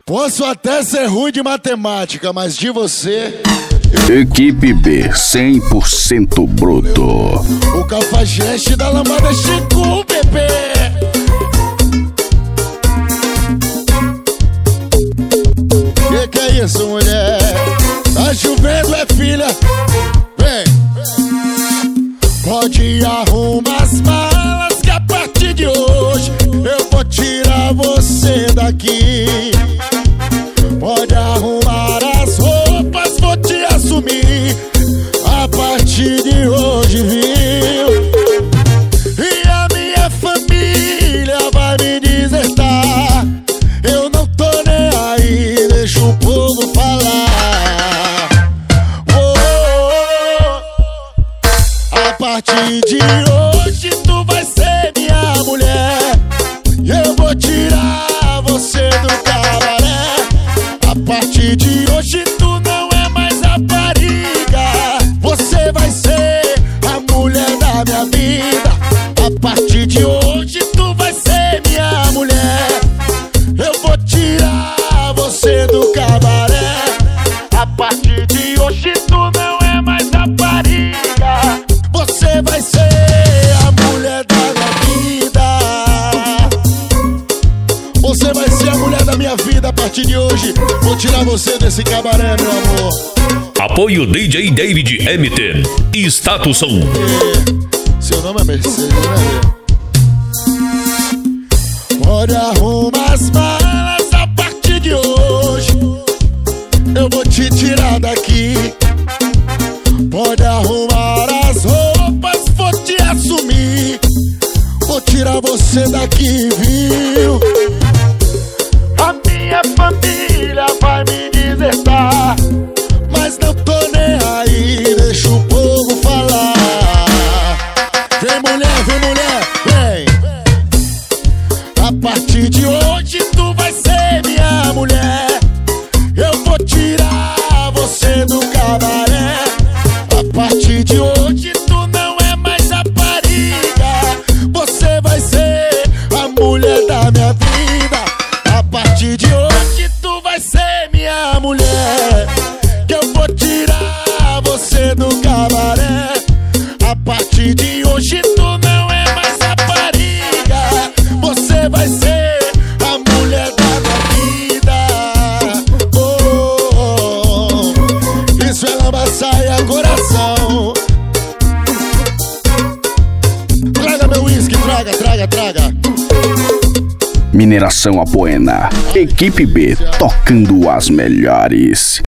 Posso até ser ruim de matemática, mas de você... Equipe B, 100% bruto. O cafajeste da lambada é Chico, bebê. Que é isso, mulher? Tá chovendo, é filha? Vem. Pode arrumar as malas que a partir de hoje eu vou tirar você daqui. Pode arrumar as roupas, vou te assumir a partir de hoje, viu? E a minha família vai me desertar. Eu não tô nem aí, deixa o povo falar. A partir de hoje tu vai ser minha mulher. E eu vou tirar você do cabaré. A partir de hoje tu não é mais rapariga. Você vai ser a mulher da minha vida. A partir de hoje tu vai ser minha mulher. Eu vou tirar você do cabaré. A partir de hoje tu não é mais rapariga. Você vai ser a mulher da minha vida. Você vai ser a mulher da minha vida a partir de hoje. Vou tirar você desse cabaré, meu amor. Apoio DJ David MT. Status Som. Seu nome é Mercedes, né? Pode arrumar as malas a partir de hoje. Eu vou te tirar daqui. Pode arrumar as roupas, vou te assumir. Vou tirar você daqui, viu? A minha família vai me desertar, mas não tô nem aí, deixa o povo falar. Vem mulher, vem. A partir de hoje tu vai ser minha mulher. Eu vou tirar você do cabaré. A partir de hoje tu não é mais rapariga. Você vai ser a mulher da minha vida. A partir de hoje tu vai ser minha mulher. Que eu vou tirar você do cabaré. A partir de hoje tu não é mais rapariga. Você vai ser a mulher da minha vida. Isso é lamba-saia, coração. Traga meu uísque, traga. Mineração Apoena. Equipe B, tocando as melhores.